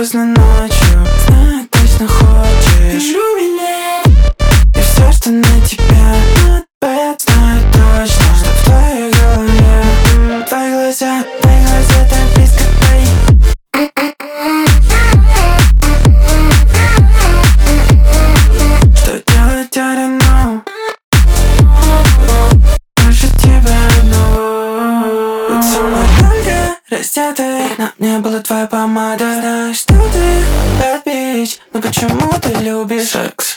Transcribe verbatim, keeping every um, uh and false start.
поздно ночью, знаю, точно хочешь меня. И все, что на тебя not bad, знаю точно, что в твоей голове. Твои глаза, твои глаза так близко твои. Что делать, I don't know. Больше тебя одного. Ведь со мной только раздетый, на мне была твоя помада. Знаешь, что ты bad bitch, но почему ты любишь секс?